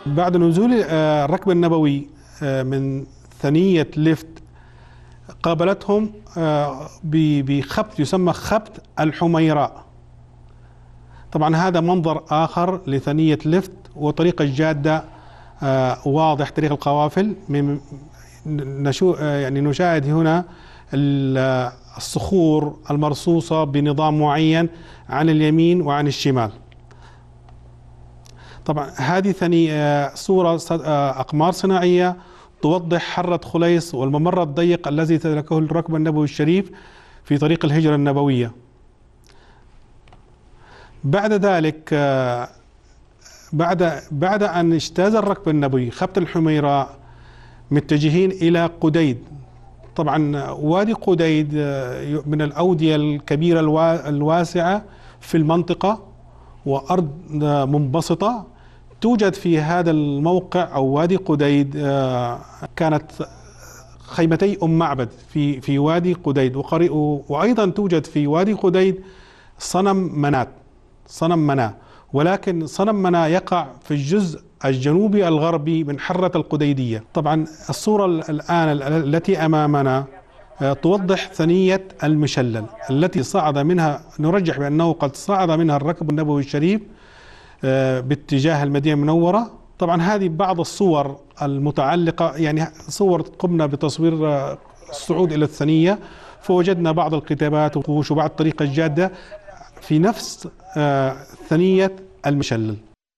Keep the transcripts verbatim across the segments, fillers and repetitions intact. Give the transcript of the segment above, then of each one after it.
بعد نزول الركب النبوي من ثنية لفت قابلتهم بخبط يسمى خبط الحميراء. طبعا هذا منظر آخر لثنية لفت، وطريق الجادة واضح، طريق القوافل من نشو يعني نشاهد هنا الصخور المرصوصة بنظام معين عن اليمين وعن الشمال. طبعا هذه ثاني صورة أقمار صناعية توضح حرة خليص والممر الضيق الذي سلكه الركب النبوي الشريف في طريق الهجرة النبوية. بعد ذلك بعد بعد أن اجتاز الركب النبوي خبط الحميراء متجهين إلى قديد. طبعا وادي قديد من الأودية الكبيرة الواسعة في المنطقة، وأرض منبسطة. توجد في هذا الموقع أو وادي قديد كانت خيمتي أم معبد في في وادي قديد، وأيضا توجد في وادي قديد صنم منات صنم مناة، ولكن صنم مناة يقع في الجزء الجنوبي الغربي من حرة القديدية. طبعا الصورة الآن التي أمامنا توضح ثنية المشلل التي صعد منها، نرجح بأنه قد صعد منها الركب النبوي الشريف باتجاه المدينة المنورة. طبعا هذه بعض الصور المتعلقة، يعني صور قمنا بتصوير الصعود إلى الثنية، فوجدنا بعض الكتابات وقوش وبعض طريق الجادة في نفس ثنية المشلل.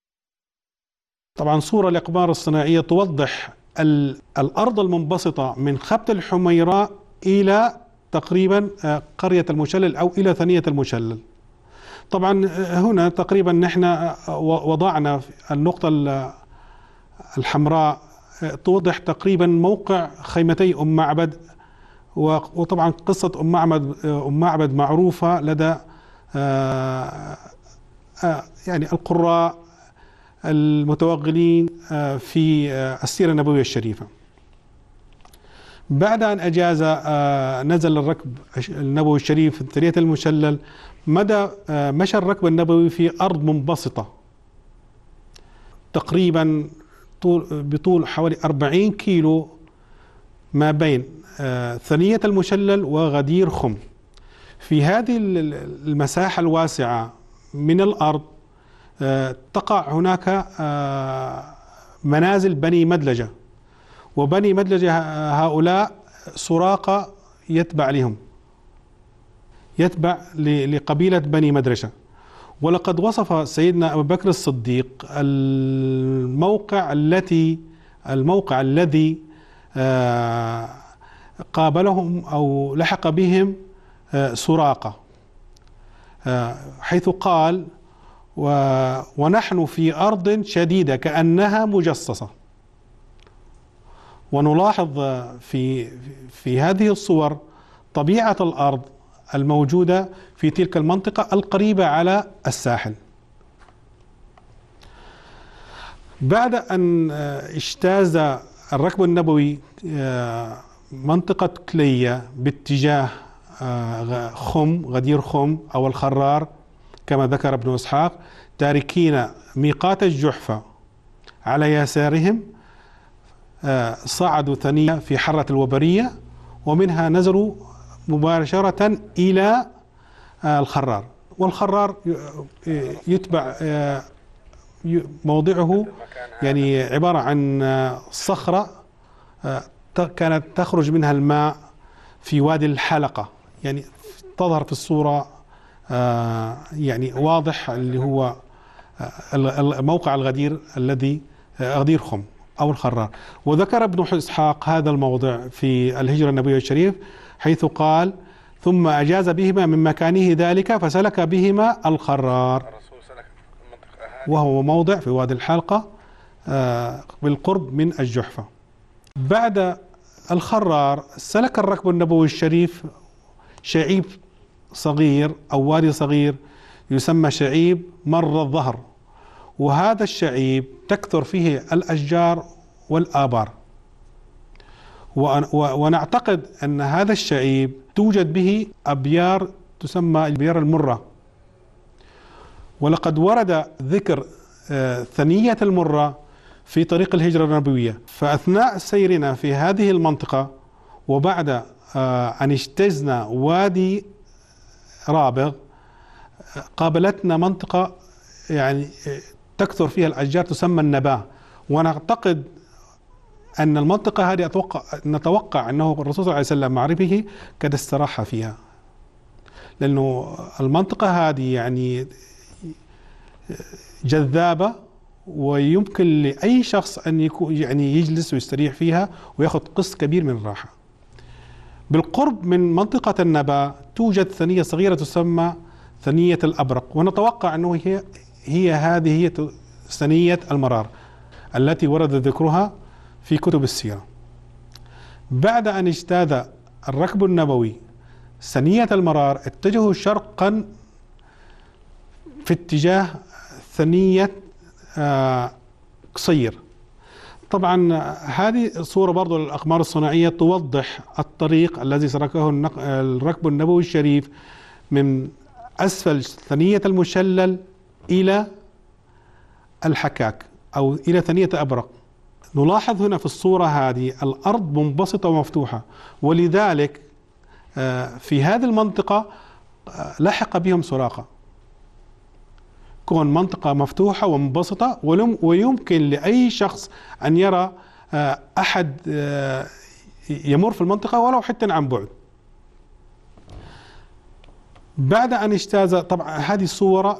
طبعا صورة الأقمار الصناعية توضح الأرض المنبسطة من خبط الحميراء إلى تقريبا قرية المشلل أو إلى ثنية المشلل. طبعا هنا تقريبا نحن وضعنا النقطة الحمراء توضح تقريبا موقع خيمتي أم معبد، وطبعا قصة أم معبد أم معبد معروفة لدى يعني القراء المتوغلين في السيرة النبوية الشريفة. بعد أن أجاز نزل الركب النبوي الشريف في ثنية المشلل، مدى مشى الركب النبوي في أرض منبسطة تقريبا طول بطول حوالي أربعين كيلو ما بين ثنية المشلل وغدير خم. في هذه المساحة الواسعة من الأرض تقع هناك منازل بني مدلجة، وبني مدلجة هؤلاء سراقة يتبع لهم يتبع لقبيلة بني مدرشة. ولقد وصف سيدنا أبو بكر الصديق الموقع التي الموقع الذي قابلهم أو لحق بهم سراقة، حيث قال: ونحن في أرض شديدة كأنها مجصصة. ونلاحظ في في هذه الصور طبيعة الأرض الموجودة في تلك المنطقة القريبة على الساحل. بعد أن اجتاز الركب النبوي منطقة كلية باتجاه خم غدير خم أو الخرار كما ذكر ابن إسحاق، تاركين ميقات الجحفة على يسارهم، صعدوا ثنية في حرة الوبرية، ومنها نزلوا مباشرة إلى الخرار. والخرار يتبع موضعه يعني عبارة عن صخرة كانت تخرج منها الماء في وادي الحلقة، يعني تظهر في الصورة يعني واضح اللي هو موقع الغدير الذي غدير خم أو الخرار. وذكر ابن إسحاق هذا الموضع في الهجرة النبوية الشريف، حيث قال: ثم أجاز بهما من مكانه ذلك فسلك بهما الخرار، وهو موضع في وادي الحلقة بالقرب من الجحفة. بعد الخرار سلك الركب النبوي الشريف شعيب صغير أو وادي صغير يسمى شعيب مر الظهر، وهذا الشعيب تكثر فيه الأشجار والآبار، ونعتقد أن هذا الشعيب توجد به أبيار تسمى الأبيار المرة. ولقد ورد ذكر ثنية المرة في طريق الهجرة النبوية. فأثناء سيرنا في هذه المنطقة وبعد أن اجتزنا وادي رابغ قابلتنا منطقة يعني تكثر فيها الأشجار تسمى النباه، ونعتقد أن المنطقة هذه أتوقع نتوقع أنه الرسول صلى الله عليه وسلم مع ربه قد استراح فيها، لأنه المنطقة هذه يعني جذابة ويمكن لأي شخص أن يكون يعني يجلس ويستريح فيها ويأخذ قسط كبير من الراحة. بالقرب من منطقة النباه توجد ثنية صغيرة تسمى ثنية الأبرق، ونتوقع أنه هي هي هذه هي ثنية المرار التي ورد ذكرها في كتب السيرة. بعد أن اجتاز الركب النبوي ثنية المرار اتجهوا شرقا في اتجاه ثنية آه قصير. طبعا هذه صورة برضو للأقمار الصناعية توضح الطريق الذي سلكه الركب النبوي الشريف من أسفل ثنية المشلل إلى الحكاك أو إلى ثنية أبرق. نلاحظ هنا في الصورة هذه الأرض منبسطة ومفتوحة، ولذلك في هذه المنطقة لحق بهم سراقة، كون منطقة مفتوحة ومنبسطة ويمكن لأي شخص أن يرى أحد يمر في المنطقة ولو حتى عن بعد. بعد أن اجتاز طبعا هذه الصورة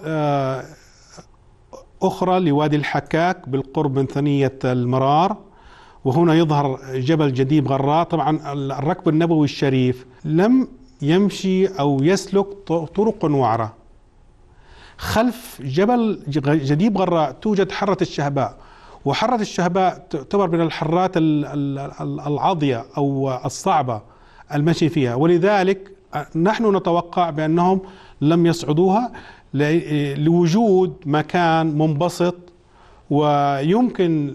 أخرى لوادي الحكاك بالقرب من ثنية المرار، وهنا يظهر جبل جديب غراء. طبعا الركب النبوي الشريف لم يمشي أو يسلك طرق وعرة. خلف جبل جديب غراء توجد حرة الشهباء، وحرة الشهباء تعتبر من الحرات العاضية أو الصعبة المشي فيها، ولذلك نحن نتوقع بأنهم لم يصعدوها لوجود مكان منبسط ويمكن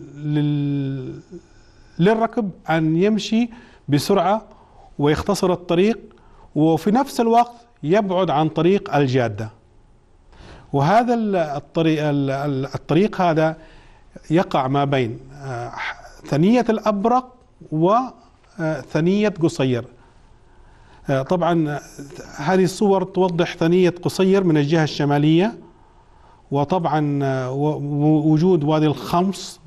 للركب أن يمشي بسرعة ويختصر الطريق، وفي نفس الوقت يبعد عن طريق الجادة. وهذا الطريق, الطريق هذا يقع ما بين ثنية الأبرق وثنية قصير. طبعا هذه الصور توضح ثنية قصير من الجهة الشمالية، وطبعا وجود وادي الخمس.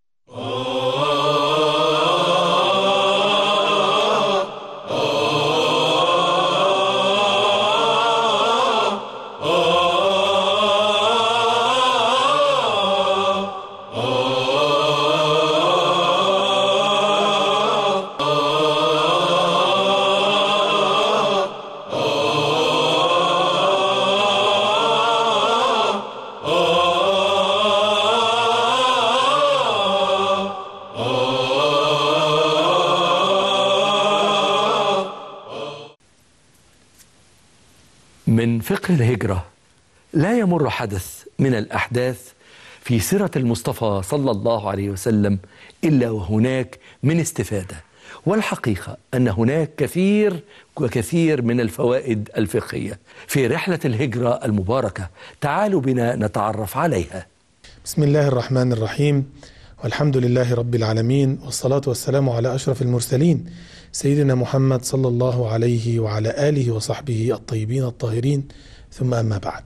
من فقه الهجرة لا يمر حدث من الأحداث في سيرة المصطفى صلى الله عليه وسلم إلا وهناك من استفادة، والحقيقة أن هناك كثير وكثير من الفوائد الفقهية في رحلة الهجرة المباركة. تعالوا بنا نتعرف عليها. بسم الله الرحمن الرحيم، والحمد لله رب العالمين، والصلاة والسلام على أشرف المرسلين سيدنا محمد صلى الله عليه وعلى آله وصحبه الطيبين الطاهرين، ثم أما بعد.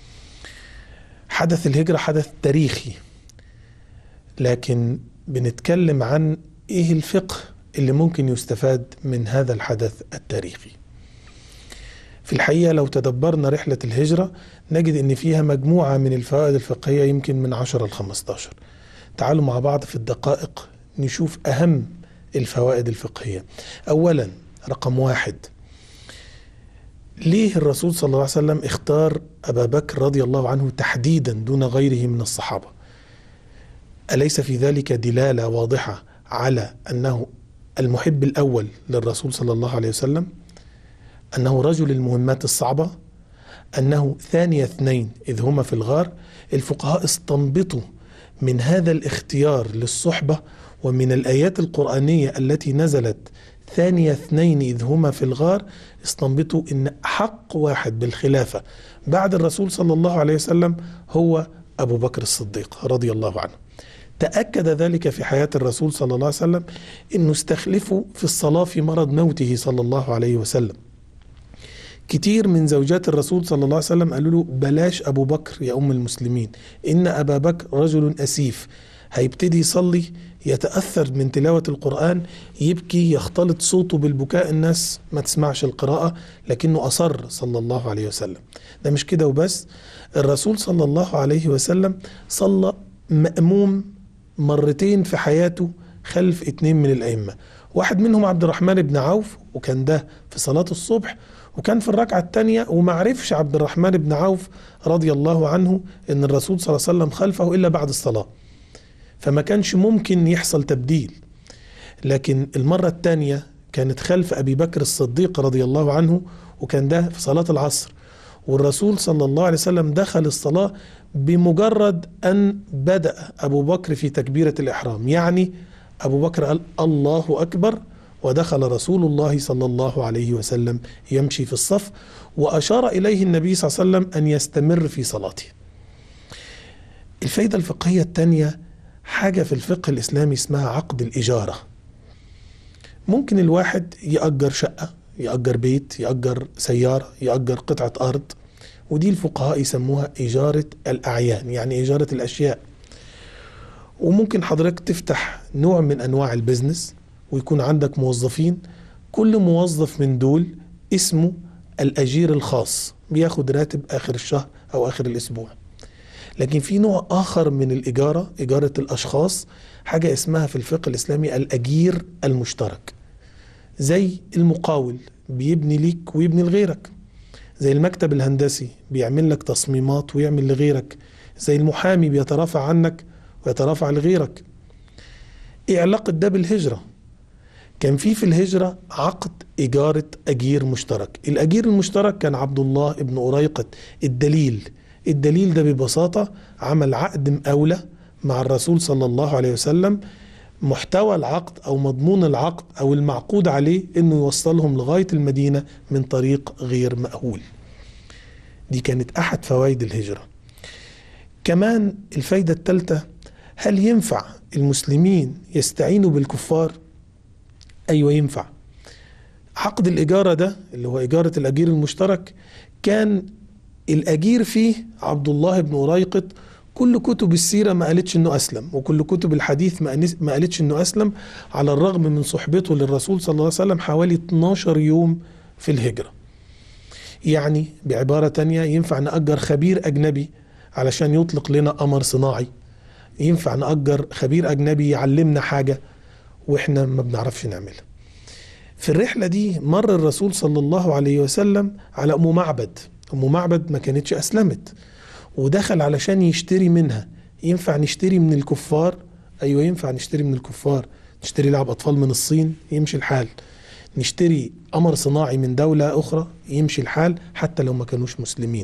حدث الهجرة حدث تاريخي، لكن بنتكلم عن إيه الفقه اللي ممكن يستفاد من هذا الحدث التاريخي. في الحقيقة لو تدبرنا رحلة الهجرة نجد إن فيها مجموعة من الفوائد الفقهية يمكن من عشرة لخمستاشر. تعالوا مع بعض في الدقائق نشوف أهم الفوائد الفقهية. أولا، رقم واحد، ليه الرسول صلى الله عليه وسلم اختار أبا بكر رضي الله عنه تحديدا دون غيره من الصحابة؟ أليس في ذلك دلالة واضحة على أنه المحب الأول للرسول صلى الله عليه وسلم، أنه رجل المهمات الصعبة، أنه ثاني اثنين إذ هما في الغار؟ الفقهاء استنبطوا من هذا الاختيار للصحبة ومن الآيات القرآنية التي نزلت ثاني اثنين إذ هما في الغار، استنبطوا إن حق واحد بالخلافة بعد الرسول صلى الله عليه وسلم هو أبو بكر الصديق رضي الله عنه. تأكد ذلك في حياة الرسول صلى الله عليه وسلم، إنه استخلفه في الصلاة في مرض موته صلى الله عليه وسلم. كتير من زوجات الرسول صلى الله عليه وسلم قالوا له بلاش أبو بكر يا أم المسلمين، إن أبا بكر رجل أسيف، هيبتدي يصلي يتأثر من تلاوة القرآن، يبكي يختلط صوته بالبكاء، الناس ما تسمعش القراءة، لكنه أصر صلى الله عليه وسلم. ده مش كده وبس، الرسول صلى الله عليه وسلم صلى مأموم مرتين في حياته خلف اتنين من الأئمة، واحد منهم عبد الرحمن بن عوف، وكان ده في صلاة الصبح، وكان في الركعة الثانية ومعرفش عبد الرحمن بن عوف رضي الله عنه ان الرسول صلى الله عليه وسلم خلفه إلا بعد الصلاة، فما كانش ممكن يحصل تبديل. لكن المرة الثانية كانت خلف أبي بكر الصديق رضي الله عنه، وكان ده في صلاة العصر، والرسول صلى الله عليه وسلم دخل الصلاة بمجرد أن بدأ أبو بكر في تكبيرة الإحرام، يعني أبو بكر قال الله أكبر، ودخل رسول الله صلى الله عليه وسلم يمشي في الصف، وأشار إليه النبي صلى الله عليه وسلم أن يستمر في صلاته. الفائدة الفقهية الثانية حاجة في الفقه الإسلامي اسمها عقد الإجارة. ممكن الواحد يأجر شقة، يأجر بيت، يأجر سيارة، يأجر قطعة أرض، ودي الفقهاء يسموها إجارة الأعيان، يعني إجارة الأشياء. وممكن حضرتك تفتح نوع من أنواع البزنس ويكون عندك موظفين، كل موظف من دول اسمه الأجير الخاص، بياخد راتب آخر الشهر أو آخر الأسبوع. لكن في نوع آخر من الإجارة، إجارة الأشخاص، حاجة اسمها في الفقه الإسلامي الأجير المشترك، زي المقاول بيبني ليك ويبني لغيرك، زي المكتب الهندسي بيعمل لك تصميمات ويعمل لغيرك، زي المحامي بيترافع عنك ويترافع لغيرك. إيه علاقة ده بالهجرة؟ كان في في الهجرة عقد إجارة أجير مشترك. الأجير المشترك كان عبد الله ابن أريقط الدليل. الدليل ده ببساطة عمل عقد مقاولة مع الرسول صلى الله عليه وسلم، محتوى العقد أو مضمون العقد أو المعقود عليه إنه يوصلهم لغاية المدينة من طريق غير مأهول. دي كانت أحد فوائد الهجرة. كمان الفايدة الثالثة، هل ينفع المسلمين يستعينوا بالكفار؟ أيوة ينفع. عقد الإجارة ده اللي هو إجارة الأجير المشترك كان الأجير فيه عبد الله بن أريقط، كل كتب السيرة ما قالتش أنه أسلم، وكل كتب الحديث ما قالتش أنه أسلم، على الرغم من صحبته للرسول صلى الله عليه وسلم حوالي اتناشر يوم في الهجرة. يعني بعبارة تانية ينفع نأجر خبير أجنبي علشان يطلق لنا قمر صناعي، ينفع نأجر خبير أجنبي يعلمنا حاجة وإحنا ما بنعرفش نعملها. في الرحلة دي مر الرسول صلى الله عليه وسلم على أم معبد. أم معبد ما كانتش أسلمت، ودخل علشان يشتري منها. ينفع نشتري من الكفار؟ أيوة ينفع نشتري من الكفار. نشتري لعب أطفال من الصين يمشي الحال، نشتري قمر صناعي من دولة أخرى يمشي الحال، حتى لو ما كانوش مسلمين.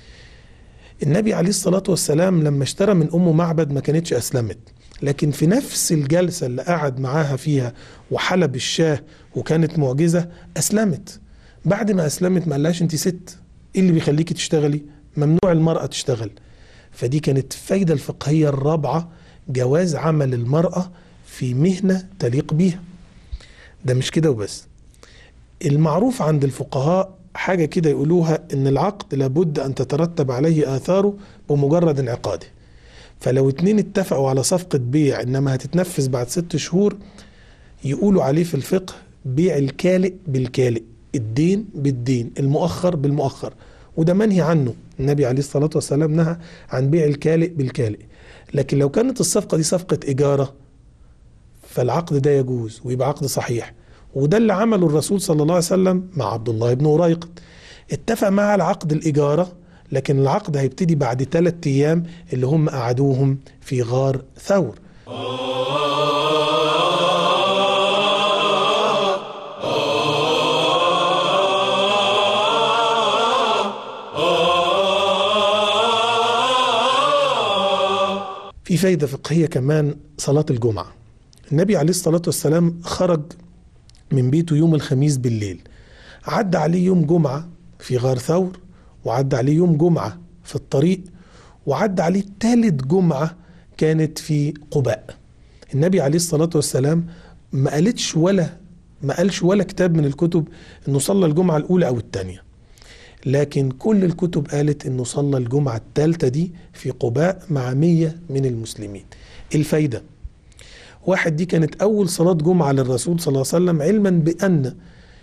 النبي عليه الصلاة والسلام لما اشترى من أم معبد ما كانتش أسلمت، لكن في نفس الجلسة اللي قعد معاها فيها وحلب الشاه وكانت معجزة أسلمت. بعد ما أسلمت ما قالهاش أنت ست، إيه اللي بيخليكي تشتغلي؟ ممنوع المرأة تشتغل. فدي كانت فايدة الفقهية الرابعة، جواز عمل المرأة في مهنة تليق بيها. ده مش كده وبس، المعروف عند الفقهاء حاجة كده يقولوها، إن العقد لابد أن تترتب عليه آثاره بمجرد انعقاده. فلو اتنين اتفقوا على صفقة بيع إنما هتتنفذ بعد ست شهور، يقولوا عليه في الفقه بيع الكالئ بالكالئ، الدين بالدين، المؤخر بالمؤخر، وده منهي عنه. النبي عليه الصلاة والسلام نهى عن بيع الكالئ بالكالئ. لكن لو كانت الصفقة دي صفقة إجارة فالعقد ده يجوز ويبقى عقد صحيح، وده اللي عمله الرسول صلى الله عليه وسلم مع عبد الله بن أريقط. اتفق مع العقد الإجارة، لكن العقد هيبتدي بعد ثلاثة أيام اللي هم قعدوهم في غار ثور. في فايدة فقهية كمان، صلاة الجمعة. النبي عليه الصلاة والسلام خرج من بيته يوم الخميس بالليل، عدى عليه يوم جمعة في غار ثور، وعدى عليه يوم جمعة في الطريق، وعدى عليه ثالث جمعة كانت في قباء. النبي عليه الصلاة والسلام ما قالتش ولا ما قالش ولا كتاب من الكتب انه صلى الجمعة الاولى او الثانية، لكن كل الكتب قالت انه صلى الجمعة الثالثة دي في قباء مع مية من المسلمين. الفايدة: واحد، دي كانت اول صلاة جمعة للرسول صلى الله عليه وسلم، علما بان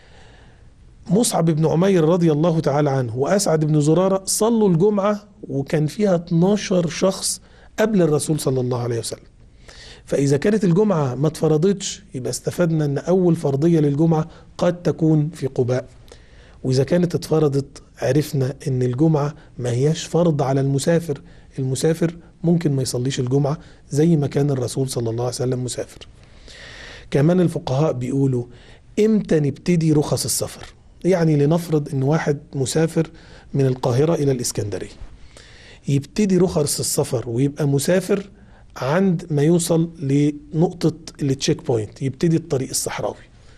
مصعب بن عمير رضي الله تعالى عنه واسعد بن زرارة صلوا الجمعة وكان فيها اتناشر شخص قبل الرسول صلى الله عليه وسلم. فإذا كانت الجمعة ما اتفرضتش يبقى استفدنا أن أول فرضية للجمعة قد تكون في قباء، وإذا كانت اتفرضت عرفنا أن الجمعة ما هياش فرض على المسافر. المسافر ممكن ما يصليش الجمعة زي ما كان الرسول صلى الله عليه وسلم مسافر. كمان الفقهاء بيقولوا إمتى نبتدي رخص السفر؟ يعني لنفرض أن واحد مسافر من القاهرة إلى الإسكندرية، يبتدي رخص السفر ويبقى مسافر عند ما يوصل لنقطة التشيك بوينت، يبتدي الطريق الصحراوي.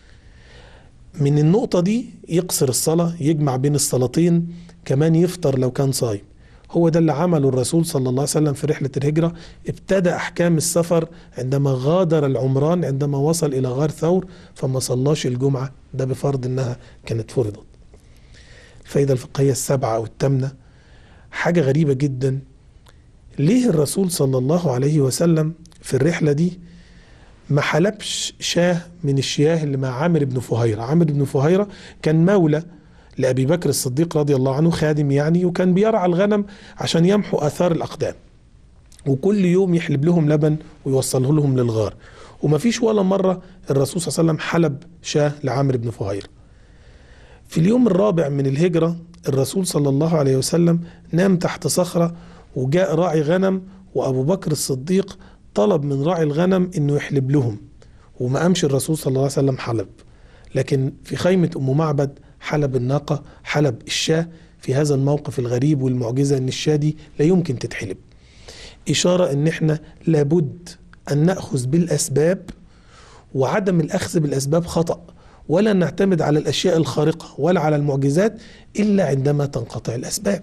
من النقطة دي يقصر الصلاة، يجمع بين الصلاتين، كمان يفطر لو كان صايم. هو ده اللي عمله الرسول صلى الله عليه وسلم في رحلة الهجرة. ابتدأ أحكام السفر عندما غادر العمران، عندما وصل إلى غار ثور، فما صلاش الجمعة، ده بفرض إنها كانت فرضت. الفائدة الفقهية السبعة أو الثامنة، حاجة غريبة جدا. ليه الرسول صلى الله عليه وسلم في الرحلة دي ما حلبش شاه من الشياه اللي مع عامر بن فهيرة؟ عامر بن فهيرة كان مولى لأبي بكر الصديق رضي الله عنه، خادم يعني، وكان بيرعى الغنم عشان يمحو آثار الأقدام، وكل يوم يحلب لهم لبن ويوصله لهم للغار. وما فيش ولا مرة الرسول صلى الله عليه وسلم حلب شاه لعامر بن فهيرة. في اليوم الرابع من الهجرة الرسول صلى الله عليه وسلم نام تحت صخرة، وجاء راعي غنم وأبو بكر الصديق طلب من راعي الغنم إنه يحلب لهم، وما قامش الرسول صلى الله عليه وسلم حلب، لكن في خيمة أم معبد حلب الناقة، حلب الشاة. في هذا الموقف الغريب والمعجزة إن الشاة دي لا يمكن تتحلب، إشارة إن إحنا لابد أن نأخذ بالأسباب، وعدم الأخذ بالأسباب خطأ، ولا نعتمد على الأشياء الخارقة ولا على المعجزات إلا عندما تنقطع الأسباب.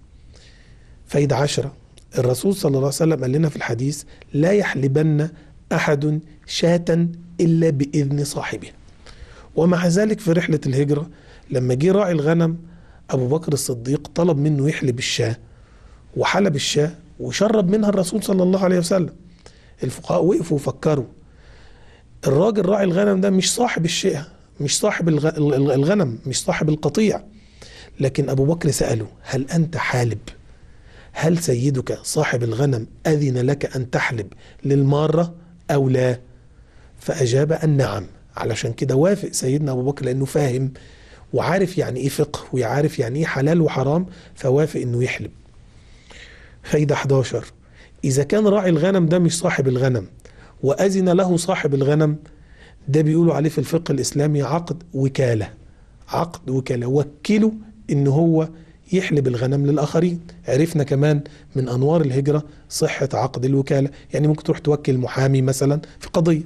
فايدة عشرة، الرسول صلى الله عليه وسلم قال لنا في الحديث: لا يحلبن أحد شاة إلا بإذن صاحبه. ومع ذلك في رحلة الهجرة لما جه راعي الغنم أبو بكر الصديق طلب منه يحلب الشاة، وحلب الشاة وشرب منها الرسول صلى الله عليه وسلم. الفقهاء وقفوا وفكروا، الراجل راعي الغنم ده مش صاحب الشاة، مش صاحب الغنم، مش صاحب القطيع، لكن أبو بكر سأله: هل أنت حالب؟ هل سيدك صاحب الغنم أذن لك أن تحلب للمارة أو لا؟ فأجاب أن نعم. علشان كده وافق سيدنا أبو بكر، لأنه فاهم وعارف يعني إيه فقه ويعرف يعني إيه حلال وحرام، فوافق أنه يحلب. فايدة أحد عشر، إذا كان راعي الغنم ده مش صاحب الغنم وأذن له صاحب الغنم، ده بيقولوا عليه في الفقه الإسلامي عقد وكالة. عقد وكالة، وكله إن هو يحلب الغنم للآخرين. عرفنا كمان من أنوار الهجرة صحة عقد الوكالة، يعني ممكن تروح توكل محامي مثلا في قضية.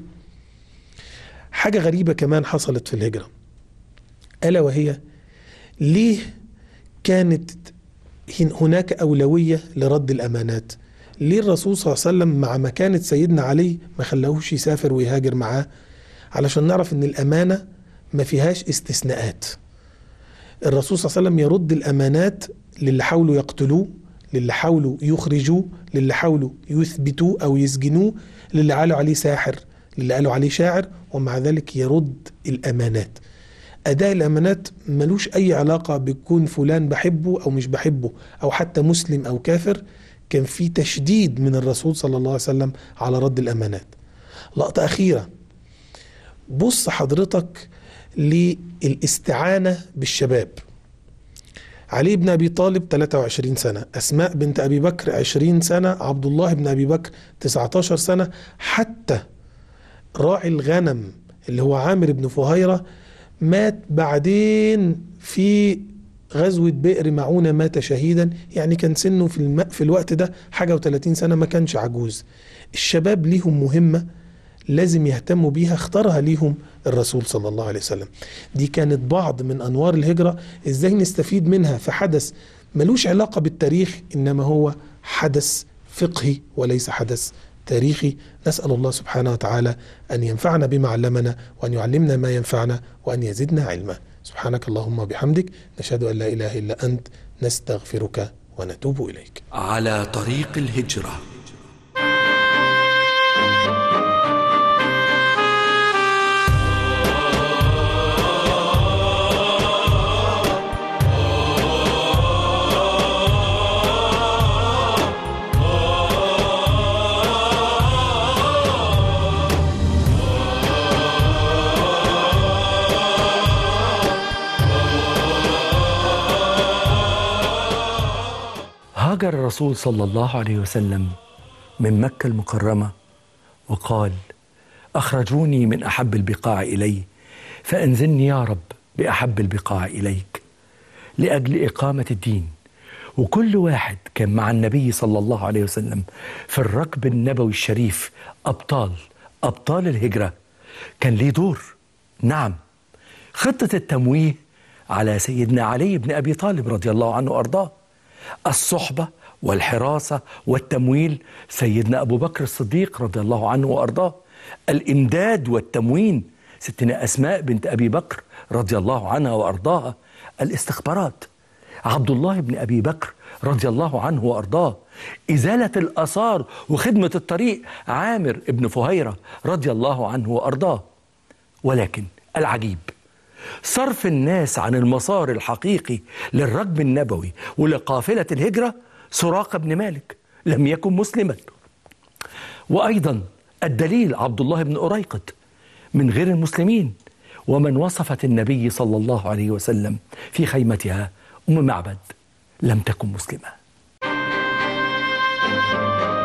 حاجة غريبة كمان حصلت في الهجرة، ألا وهي ليه كانت هناك أولوية لرد الأمانات؟ ليه الرسول صلى الله عليه وسلم مع مكانة سيدنا علي ما خلاهوش يسافر ويهاجر معاه؟ علشان نعرف ان الأمانة ما فيهاش استثناءات. الرسول صلى الله عليه وسلم يرد الأمانات للي حاولوا يقتلوه، للي حاولوا يخرجوه، للي حاولوا يثبتوه أو يسجنوه، للي قالوا عليه ساحر، للي قالوا عليه شاعر، ومع ذلك يرد الأمانات. أداء الأمانات ملوش أي علاقة بيكون فلان بحبه أو مش بحبه أو حتى مسلم أو كافر. كان في تشديد من الرسول صلى الله عليه وسلم على رد الأمانات. لقطة أخيرة، بص حضرتك للاستعانة بالشباب. علي بن أبي طالب ثلاثة وعشرين سنة، أسماء بنت أبي بكر عشرين سنة، عبد الله بن أبي بكر تسعة عشر سنة، حتى راعي الغنم اللي هو عامر بن فهيرة مات بعدين في غزوة بئر معونة، مات شهيدا، يعني كان سنه في, الم... في الوقت ده حاجة وثلاثين سنة، ما كانش عجوز. الشباب ليهم مهمة لازم يهتموا بيها، اختارها ليهم الرسول صلى الله عليه وسلم. دي كانت بعض من أنوار الهجرة، ازاي نستفيد منها في حدث ملوش علاقة بالتاريخ، إنما هو حدث فقهي وليس حدث تاريخي. نسأل الله سبحانه وتعالى أن ينفعنا بما علمنا، وأن يعلمنا ما ينفعنا، وأن يزدنا علما. سبحانك اللهم وبحمدك، نشهد أن لا إله إلا أنت، نستغفرك ونتوب إليك. على طريق الهجرة. هاجر الرسول صلى الله عليه وسلم من مكة المكرمة وقال: أخرجوني من أحب البقاع إلي فأنزلني يا رب بأحب البقاع إليك، لأجل إقامة الدين. وكل واحد كان مع النبي صلى الله عليه وسلم في الركب النبوي الشريف أبطال أبطال الهجرة كان ليه دور. نعم، خطة التمويه على سيدنا علي بن أبي طالب رضي الله عنه وأرضاه، الصحبة والحراسة والتمويل سيدنا أبو بكر الصديق رضي الله عنه وأرضاه، الإمداد والتموين ستنا أسماء بنت أبي بكر رضي الله عنها وأرضاها، الاستخبارات عبد الله بن أبي بكر رضي الله عنه وأرضاه، إزالة الآثار وخدمة الطريق عامر بن فهيرة رضي الله عنه وأرضاه. ولكن العجيب صرف الناس عن المسار الحقيقي للركب النبوي ولقافلة الهجرة سراقة بن مالك لم يكن مسلما. وأيضا الدليل عبد الله بن أريقط من غير المسلمين، ومن وصفت النبي صلى الله عليه وسلم في خيمتها أم معبد لم تكن مسلمة.